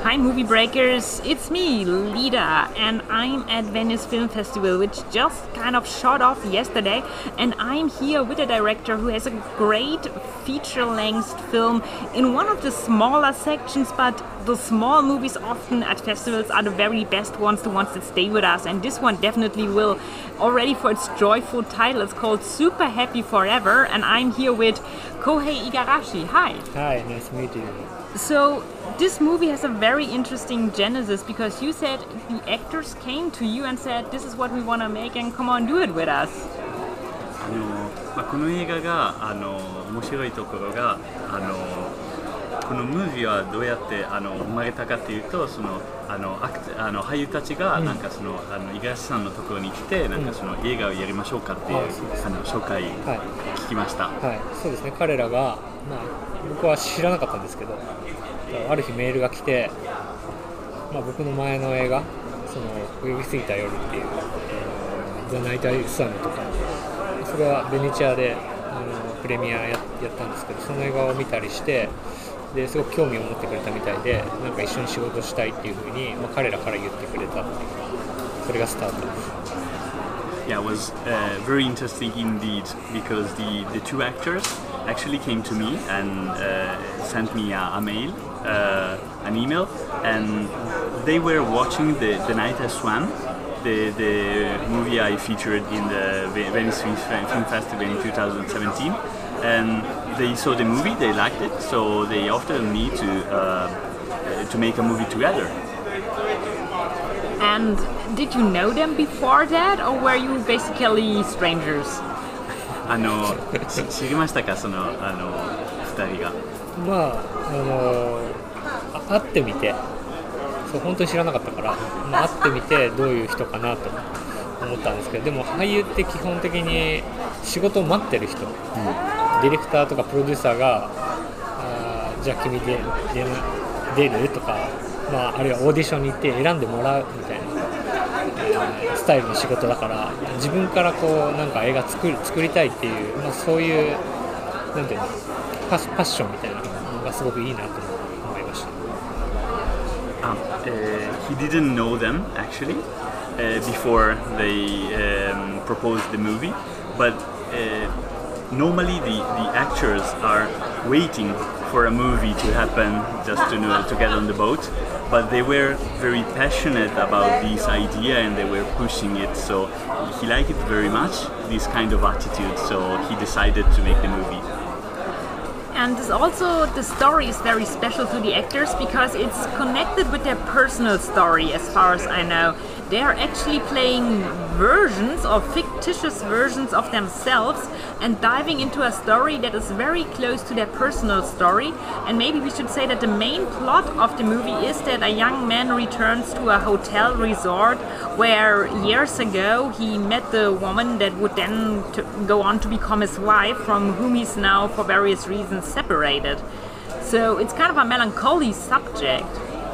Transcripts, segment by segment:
Hi Movie Breakers, it's me, Lida, and I'm at Venice Film Festival, which just kind of shot off yesterday, and I'm here with a director who has a great feature-length film in one of the smaller sections, but the small movies often at festivals are the very best ones, the ones that stay with us, and this one definitely will. Already for its joyful title, it's called Super Happy Forever, and I'm here with Kohei Igarashi. Hi. Hi, nice to meet you. So, this movie has a very interesting genesis because you said the actors came to you and said, this is what we want to make and come on, do it with us. この映画が面白いところがこのムービーはどうやって生まれたかというと俳優たちがなんかその五十嵐さんのところに来てなんかその映画をやりましょうかっていう紹介聞きました。 はい、そうですね。彼らが僕は知らなかったんですけど、ある日メールが来て、僕の前の映画その泳ぎすぎた夜っていうザ・ナイト・スワンとかそれはベネチアでプレミアやったんですけど、その映画を見たりしてですごく興味を持ってくれたみたいで、なんか一緒に仕事したいっていう風に、彼らから言ってくれたっていう、それがスタートです。 Yeah, it was very interesting indeed because the two actors actually came to me and sent me a mail, an email, and they were watching the Night as Swan, the movie I featured in the Venice Film Festival in 2017, and they saw the movie, they liked it, so they offered me to make a movie together. And did you know them before that, or were you basically strangers? 知りましたか、その2人が。 会ってみて、本当に知らなかったから、会ってみてどういう人かなと思ったんですけど、でも俳優って基本的に仕事を待ってる人、ディレクターとかプロデューサーがじゃあ君で出るとか、あるいはオーディションに行って選んでもらうみたいな、スタイルの仕事だから、自分からなんか映画作りたいっていう、そういうなんていうのパッションみたいなのがすごくいいなと思いました。 He didn't know them actually before they proposed the movie, but normally the actors are waiting for a movie to happen just to get on the boat, but they were very passionate about this idea and they were pushing it, so he liked it very much, this kind of attitude, so he decided to make the movie. And also the story is very special to the actors because it's connected with their personal story, as far as I know. They are actually playing versions or fictitious versions of themselves and diving into a story that is very close to their personal story. And maybe we should say that the main plot of the movie is that a young man returns to a hotel resort where years ago he met the woman that would then go on to become his wife, from whom he's now for various reasons separated. So it's kind of a melancholy subject.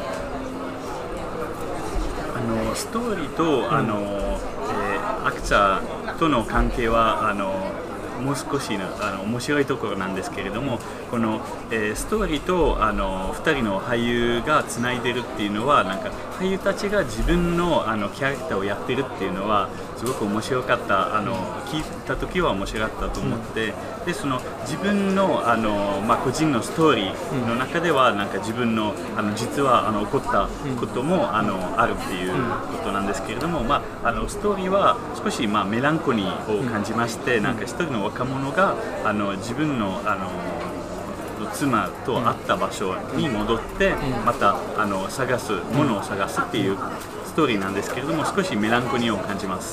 ストーリーとアクターとの関係はもう少し面白いところなんですけれども、この、ストーリーと2人の俳優がつないでるっていうのは、なんか俳優たちが自分のキャラクターをやってるっていうのはすごく面白かった。聞いた時は面白かったと思って、でその自分の個人のストーリーの中ではなんか自分の実は起こったこともあるっていうことなんですけれども、ストーリーは少しメランコリーを感じまして、なんか一人の若者が自分の妻と会った場所に戻ってまた探すものを探すっていうストーリーなんですけれども、少しメランコリーを感じます。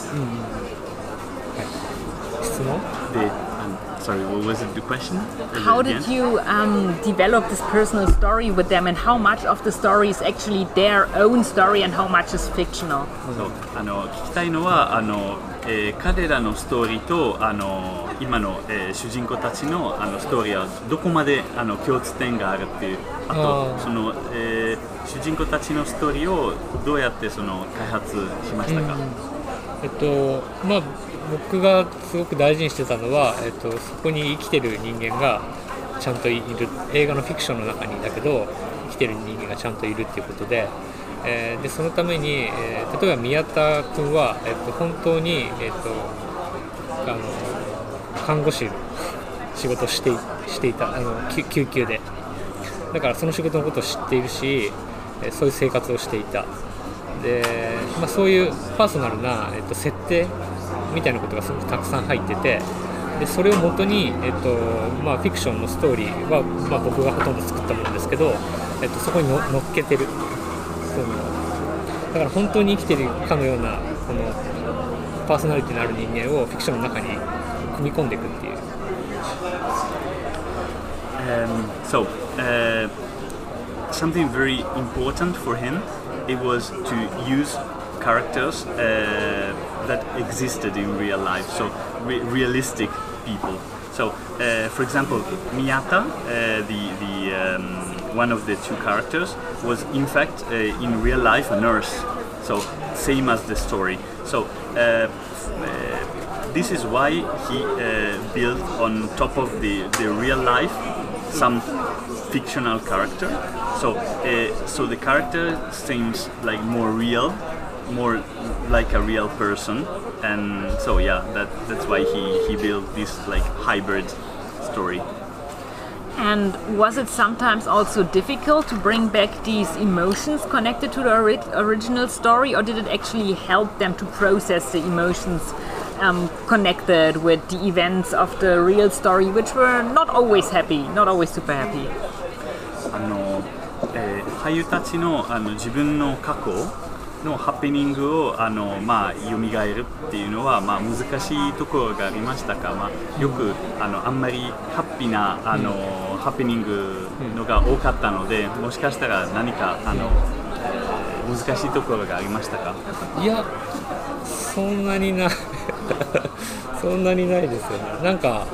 質問でSorry, what was it, the question? How did you develop this personal story with them, and how much of the story is actually their own story and how much is fictional? 聞きたいのは彼らのストーリーと今の、主人公たちのストーリーはどこまで共通点があるっていう、あとその、主人公たちのストーリーをどうやって開発しましたか？ 僕がすごく大事にしてたのは、そこに生きてる人間がちゃんといる、映画のフィクションの中にだけど生きてる人間がちゃんといるっていうことで、でそのために、例えば宮田君は、本当に、看護師の仕事をしていた、救急で、だからその仕事のことを知っているし、そういう生活をしていた。で、そういうパーソナルな、設定みたいなことがすごくたくさん入ってて、でそれをもとに、フィクションのストーリーは、僕がほとんど作ったものですけど、そこに乗っけてる。だから本当に生きているかのようなこのパーソナリティのある人間をフィクションの中に組み込んでいくっていう。 Something very important for him, it was to use characters that existed in real life, so realistic people. So, for example, Miyata, one of the two characters, was in fact in real life a nurse. So, same as the story. So, this is why he built on top of the real life some fictional character. So the character seems like more real, more like a real person, and so yeah, that's why he built this like hybrid story. And was it sometimes also difficult to bring back these emotions connected to the original story, or did it actually help them to process the emotions connected with the events of the real story, which were not always happy, not always super happy? 俳優たちの自分の過去のハプニングを蘇るっていうのは難しいところがありましたが、よくあんまりハッピーなハプニングのが多かったので、もしかしたら何か難しいところがありましたか？ いや、そんなにないそんなにないですよね。なんか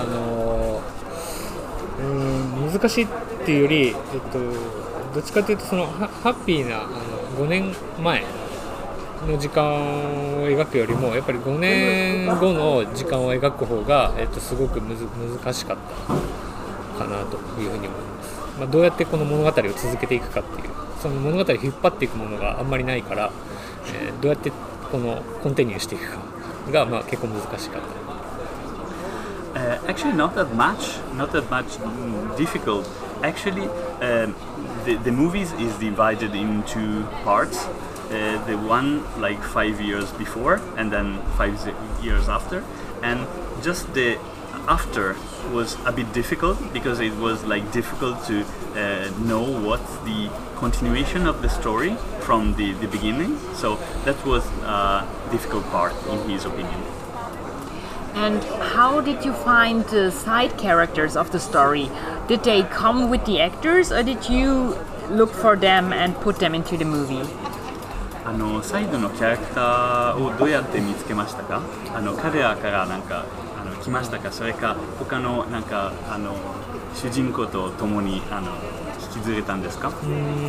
難しいっていうより、どっちかというとそのハッピーな5年前の時間を描くよりもやっぱり5年後の時間を描く方が、すごく難しかったかなというふうに思います。どうやってこの物語を続けていくかっていう、その物語を引っ張っていくものがあんまりないから、どうやってこのコンティニューしていくかが結構難しかった。 Actually, not that much difficult. Actually, the movies is divided in two parts. The one like 5 years before, and then 5 years after. And just the after was a bit difficult because it was like difficult to know what's the continuation of the story from the beginning. So that was a difficult part in his opinion. And how did you find the side characters of the story? Did they come with the actors, or did you look for them and put them into the movie? サイドのキャラクターをどうやって見つけましたか？彼らからなんか来ましたか？それか他のなんか主人公と共に引きずれたんですか？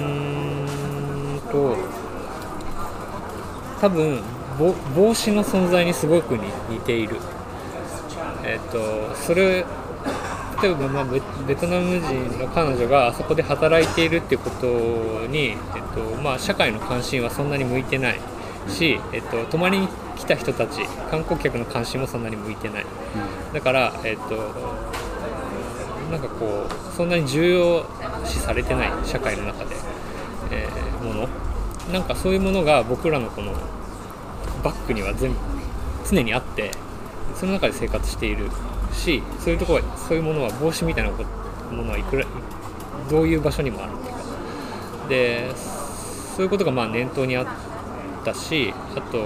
多分帽子の存在にすごく似ている。それ例えばベトナム人の彼女があそこで働いているっていうことに、社会の関心はそんなに向いてないし、泊まりに来た人たち観光客の関心もそんなに向いてない、だから、なんかこうそんなに重要視されてない社会の中で、ものなんかそういうものが僕らのこのバックには常にあって、その中で生活しているし、そういうところはそういうものは帽子みたいなものはいくらどういう場所にもあるっていうかで、そういうことが念頭にあったし、あと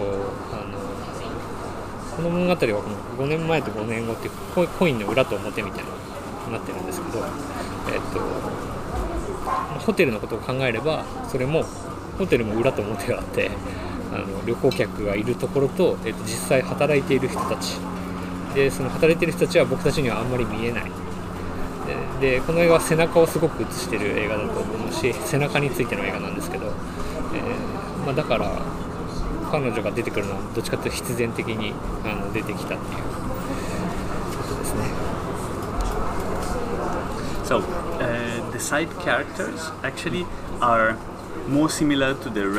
この物語はこの5年前と5年後っていうコインの裏と表みたいになってるんですけど、ホテルのことを考えればそれもホテルも裏と表があって、旅行客がいるところと、実際働いている人たちで、その働いている人たちは僕たちにはあんまり見えない。でこの映画は背中をすごく映している映画だと思うし、背中についての映画なんですけど、だから彼女が出てくるのはどっちかというと必然的に出てきたっていうことですね。 So the side characters actually are more similar to the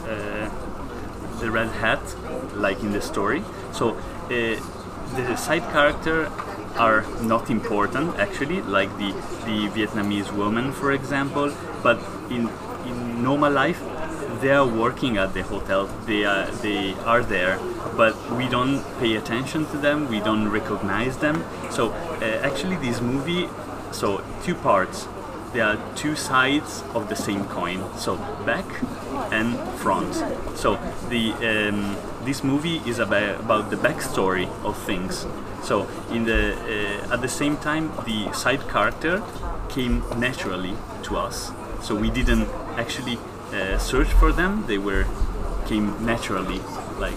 red hat, like in the story. So the side character are not important actually, like the Vietnamese woman, for example. But in normal life, they are working at the hotel. They are there, but we don't pay attention to them. We don't recognize them. So actually, this movie, so two parts. There are two sides of the same coin. So back and front. So this movie is about the backstory of things. So at the same time, the side character came naturally to us. So we didn't actually search for them. They came naturally, like.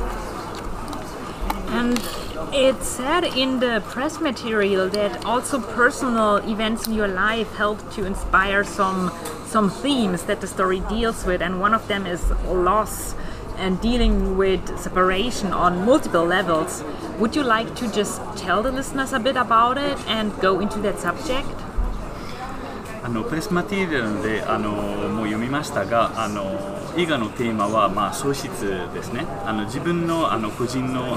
And it said in the press material that also personal events in your life helped to inspire some themes that the story deals with, and one of them is loss and dealing with separation on multiple levels. Would you like to just tell the listeners a bit about it and go into that subject? プレスマテリアルでもう読みましたが、映画のテーマは、喪失ですね。自分の個人の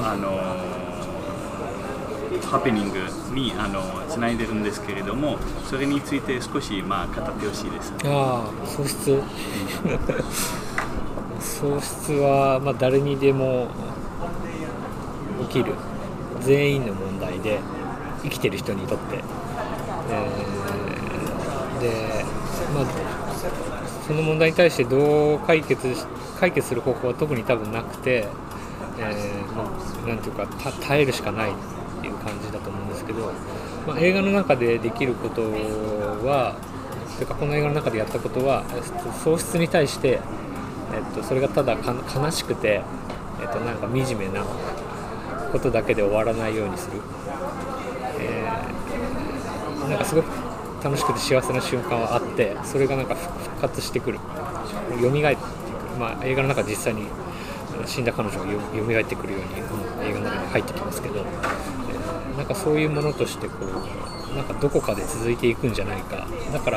ハプニングにつないでるんですけれども、それについて少し語ってほしいです。 喪失喪失は、誰にでも起きる全員の問題で、生きてる人にとって、でその問題に対してどう解決する方法は特に多分なくて、なんていうか耐えるしかないっていう感じだと思うんですけど、映画の中でできることは、というかこの映画の中でやったことは、喪失に対して、それがただ悲しくて、なんか惨めなことだけで終わらないようにする、なんかすごく楽しくて幸せな瞬間はあって、それがなんか復活してくる、蘇ってくる、映画の中で実際に死んだ彼女が蘇ってくるように、映画の中に入ってきますけど、なんかそういうものとしてこうなんかどこかで続いていくんじゃないか。だから、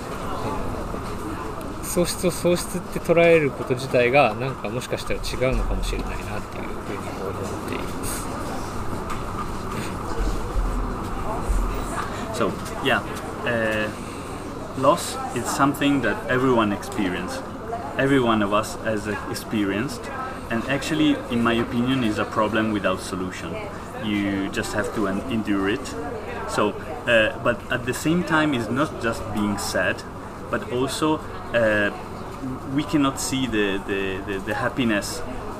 喪失を喪失って捉えること自体がなんかもしかしたら違うのかもしれないなっていうふうに思っています。 So yeah, loss is something that everyone experiences. Every one of us has experienced, and actually, in my opinion, is a problem without solution. You just have to endure it. So, but at the same time, it's not just being sad, but also we cannot see the happiness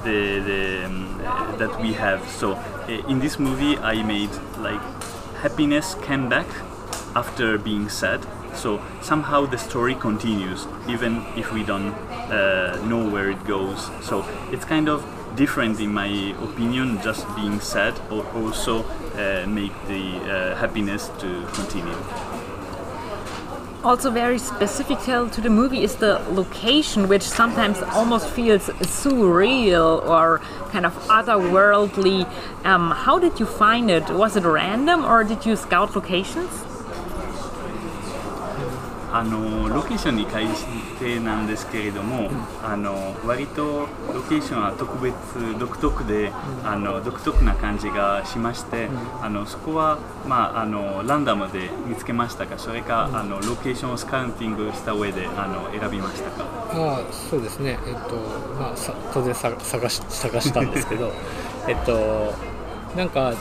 that we have. So, in this movie, I made like happiness came back after being sad. So somehow the story continues, even if we don't know where it goes. So it's kind of different, in my opinion. Just being sad or also make the happiness to continue. Also very specific to the movie is the location, which sometimes almost feels surreal or kind of otherworldly. How did you find it? Was it random or did you scout locations? ロケーションに関してなんですけれども、割とロケーションは特別独特で、独特な感じがしまして、そこは、ランダムで見つけましたか、それか、ロケーションをスカウンティングした上で選びましたか。 そうですね、当然探したんですけどなんか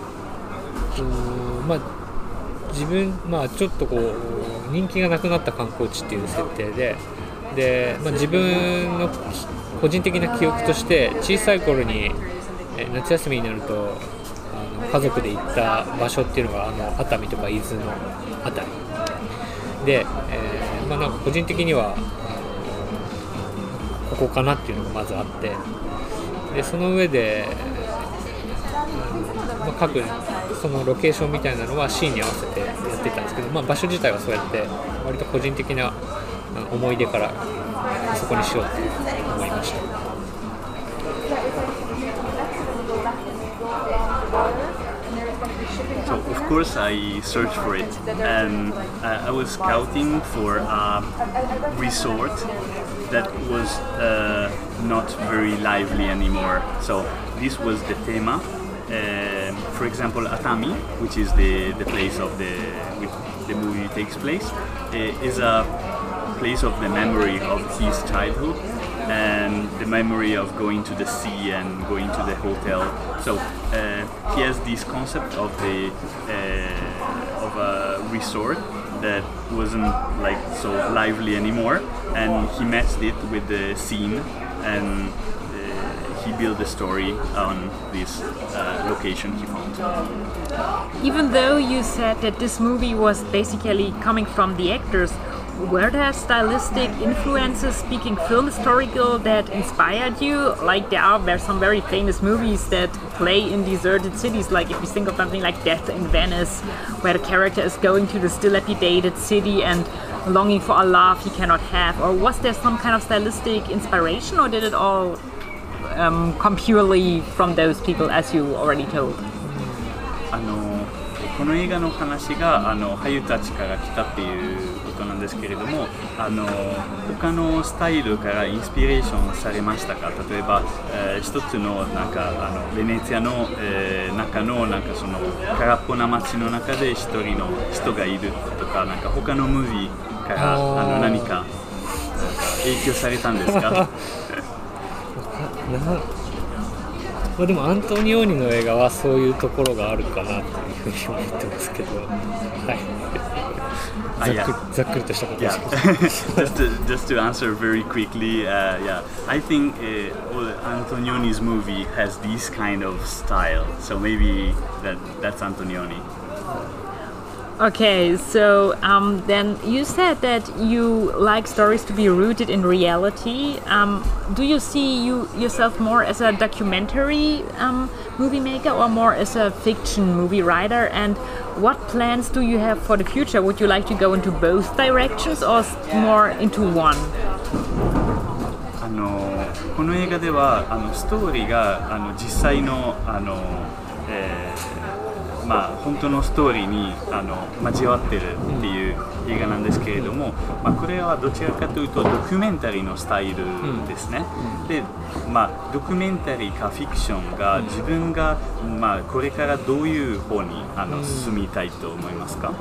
自分、ちょっとこう人気がなくなった観光地っていう設定で、自分の個人的な記憶として小さい頃に夏休みになると家族で行った場所っていうのが熱海とか伊豆のあたりで、なんか個人的にはここかなっていうのがまずあって、でその上で各そのロケーションみたいなのはシーンに合わせてやっていたんですけど、場所自体はそうやって割と個人的な思い出からそこにしようと思いました。 So of course I searched for it, and I was scouting for a resort that was not very lively anymore. So this was the theme. For example, Atami, which is the place of which the movie takes place, is a place of the memory of his childhood and the memory of going to the sea and going to the hotel. So he has this concept of a resort that wasn't like so lively anymore, and he matched it with the scene, and he built a story on this location he found. Even though you said that this movie was basically coming from the actors, were there stylistic influences, speaking film historical, that inspired you? Like there are some very famous movies that play in deserted cities, like if you think of something like Death in Venice, where the character is going to this dilapidated city and longing for a love he cannot have. Or was there some kind of stylistic inspiration, or did it all come purely from those people, as you already told? この映画の話が俳優たちから来たっていうことなんですけれども、他のスタイルからインスピレーションされましたか？例えば、一つのなんかベネツィアの、中のなんかその空っぽな街の中で一人の人がいるとか、なんか他のムービーから何か影響されたんですか？ まあでもアントニオーニの映画はそういうところがあるかなというふうに思ってますけど、はい、ざっくりとしたことですけど。 just to answer very quickly, I think Antonioni's movie has this kind of style, so maybe that's Antonioni. Okay, so then you said that you like stories to be rooted in reality. Do you see yourself more as a documentary movie maker or more as a fiction movie writer? And what plans do you have for the future? Would you like to go into both directions or more into one? この映画ではストーリーが実際の本当のストーリーに交わってるっていう映画なんですけれども、これはどちらかというとドキュメンタリーのスタイルですね。で、ドキュメンタリーかフィクションが自分が、これからどういう方に進みたいと思いますか？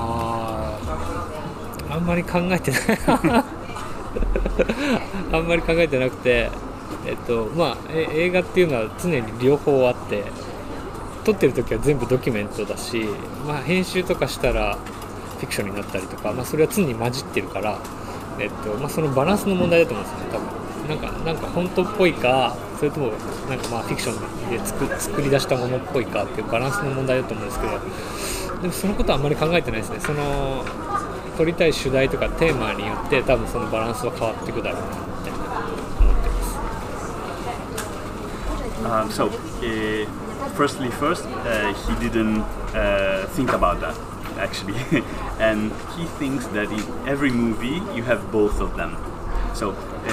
あんまり考えてないあんまり考えてなくて、映画っていうのは常に両方あって、撮ってる時は全部ドキュメントだし、編集とかしたらフィクションになったりとか、それは常に混じってるから、そのバランスの問題だと思うんですよね、多分。なんか本当っぽいか、それともなんかフィクションで作り出したものっぽいかっていうバランスの問題だと思うんですけど、でもそのことはあんまり考えてないですね。その撮りたい主題とかテーマによって多分そのバランスは変わっていくだろうなって思ってます。 First, he didn't think about that, actually. And he thinks that in every movie you have both of them. So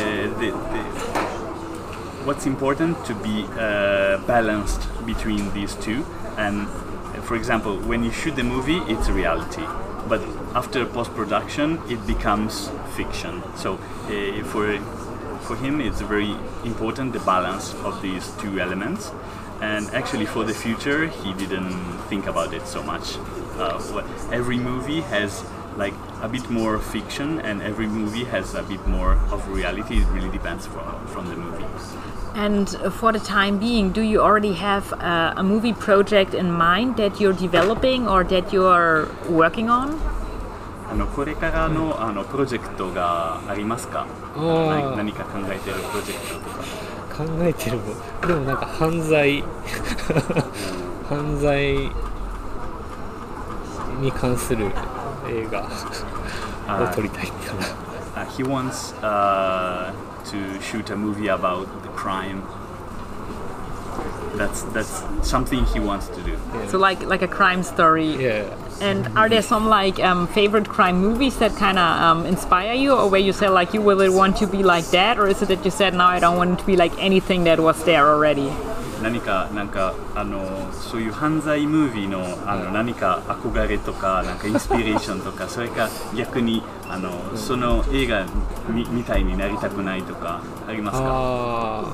what's important to be balanced between these two. And for example, when you shoot the movie, it's reality. But after post-production, it becomes fiction. So for him, it's very important, the balance of these two elements. And actually, for the future, he didn't think about it so much. Every movie has like a bit more fiction, and every movie has a bit more of reality. It really depends from the movie. And for the time being, do you already have a movie project in mind that you're developing or that you're working on? これからのプロジェクトがありますか？何か考えているプロジェクトとか。 考えてるのでもなんか犯罪に関する映画を撮りたいかな。 He wants to shoot a movie about the crime. That's something he wants to do. Yeah. So like a crime story. Yeah. And are there some like favorite crime movies that kind of inspire you, or where you say like you really want to be like that, or is it that you said no, I don't want to be like anything that was there already? 何かそういう犯罪ムービーの何か憧れとかなんかインスピレーションとかそれか逆にその映画みたいになりたくないとかありますか？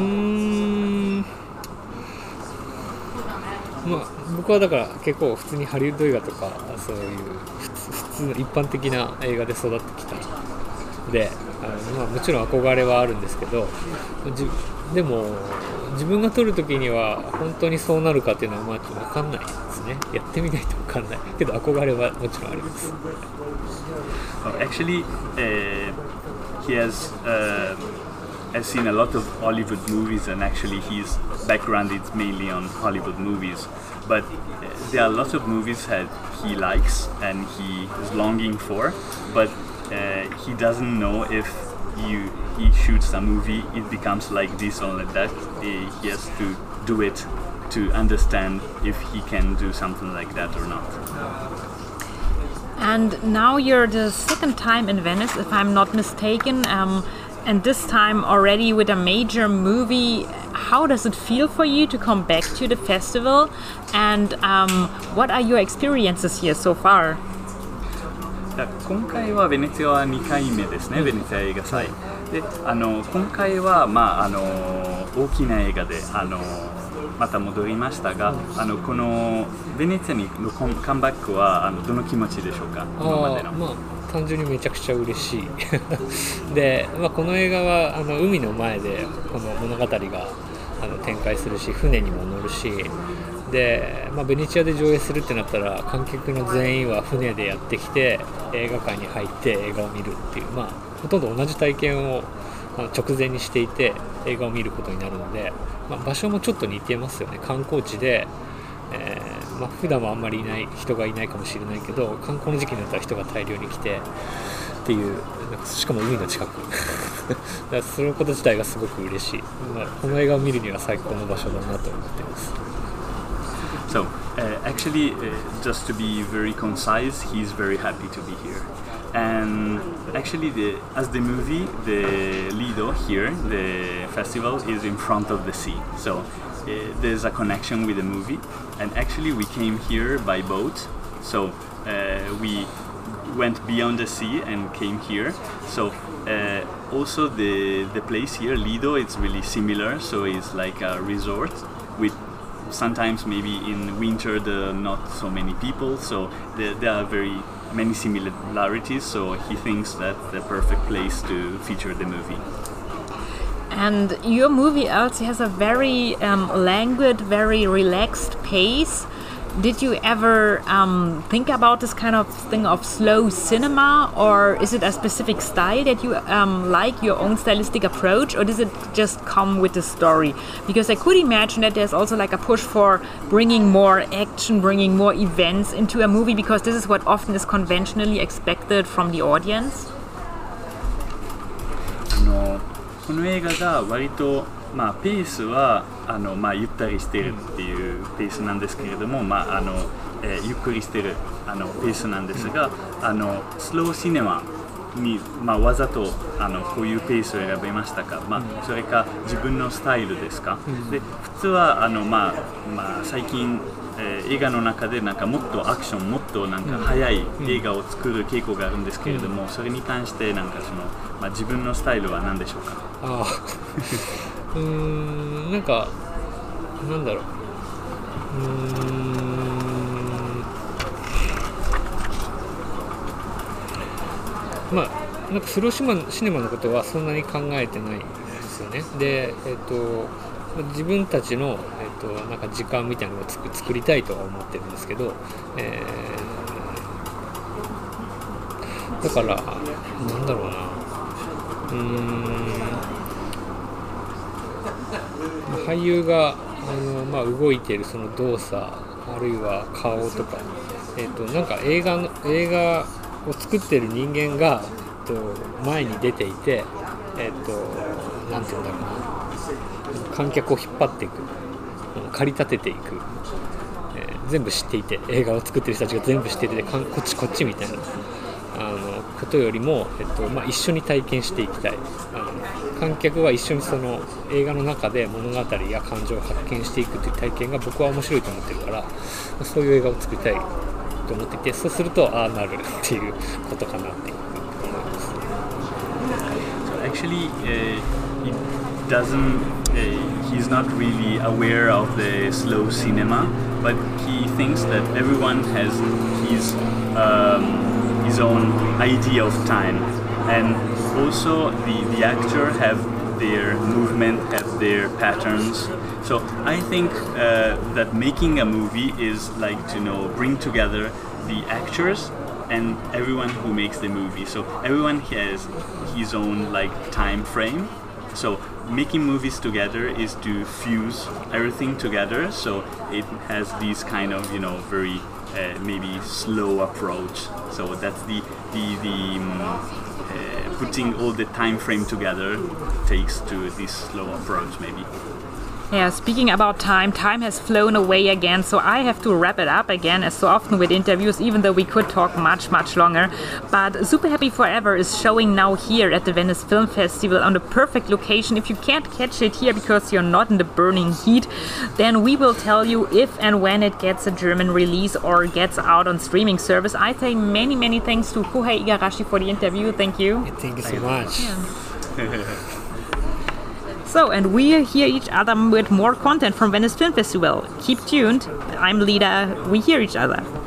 僕はだから結構普通にハリウッド映画とかそういう普通の一般的な映画で育ってきたのでもちろん憧れはあるんですけどでも自分が撮るときには本当にそうなるかっていうのは分かんないですね。やってみないと分かんないけど憧れはもちろんあります。 Actually, he has I've seen a lot of Hollywood movies, and actually his background is mainly on Hollywood movies. But there are lots of movies that he likes and he is longing for, but he doesn't know if he shoots a movie, it becomes like this or like that. He has to do it to understand if he can do something like that or not. And now you're the second time in Venice, if I'm not mistaken. And this time already with a major movie. How does it feel for you to come back to the festival? And what are your experiences here so far? 今回はベネツィアは2回目ですね、ベネツィア映画祭。で今回は、大きな映画でまた戻りましたが、このベネツィアにのカムバックはどの気持ちでしょうか？今までの。 単純にめちゃくちゃ嬉しいで、この映画は海の前でこの物語が展開するし船にも乗るしで、ベネチアで上映するってなったら観客の全員は船でやってきて映画館に入って映画を見るっていう、ほとんど同じ体験を直前にしていて映画を見ることになるので、場所もちょっと似てますよね。観光地で普段はあんまり人がいないかもしれないけど観光の時期になったら人が大量に来てっていうしかも海の近くだからそのこと自体がすごく嬉しい、この映画を見るには最高の場所だなと思っています。 So, actually, just to be very concise, he's very happy to be here. And actually, as the movie, the Lido here, the festival is in front of the sea. So, there's a connection with the movie. And actually, we came here by boat. So, we went beyond the sea and came here. So, also the place here, Lido, it's really similar. So, it's like a resort with sometimes maybe in winter there are not so many people, so there are very many similarities, so he thinks that's the perfect place to feature the movie. And your movie also has a very languid, very relaxed pace. Did you ever think about this kind of thing of slow cinema, or is it a specific style that you like, your own stylistic approach, or does it just come with the story? Because I could imagine that there's also like a push for bringing more action, bringing more events into a movie, because this is what often is conventionally expected from the audience. この映画が割とペースはゆったりしているっていうペースなんですけれども、ゆっくりしているペースなんですが、スローシネマに、わざとこういうペースを選びましたか、それか自分のスタイルですか？で普通は最近映画の中でなんかもっとアクション、もっとなんか速い映画を作る傾向があるんですけれども、それに関してなんか自分のスタイルは何でしょうか？ なんかなんだろう、なんかスローシネマのことはそんなに考えてないんですよね。で、自分たちの、なんか時間みたいなのを作りたいとは思ってるんですけど、だからなんだろうな、俳優が動いているその動作あるいは顔とか、なんか映画を作っている人間が、前に出ていて、なんていうんだろうな、観客を引っ張っていく、駆り立てていく、全部知っていて映画を作っている人たちが全部知っていてこっちみたいなことよりも、一緒に体験していきたい。観客は一緒にその映画の中で物語や感情を発見していくという体験が僕は面白いと思ってるから、そういう映画を作りたいと思っていて、そうするとああなるっていうことかなって思います。 Actually, he doesn't. He's not really aware of the slow cinema, but he thinks that everyone has his own idea of time, and also the actor have their movement, have their patterns. So I think that making a movie is like to bring together the actors and everyone who makes the movie. So everyone has his own like time frame. So making movies together is to fuse everything together. So it has this kind of very maybe slow approach. So that's the putting all the time frame together takes to this slow approach maybe. Yeah, speaking about time has flown away again, so I have to wrap it up again, as so often with interviews, even though we could talk much longer. But Super Happy Forever is showing now here at the Venice Film Festival on the perfect location. If you can't catch it here because you're not in the burning heat, then we will tell you if and when it gets a German release or gets out on streaming service. I say many thanks to Kohei Igarashi for the interview. Thank you. Thank you so much. Yeah. So, and we hear each other with more content from Venice Film Festival. Keep tuned. I'm Lida. We hear each other.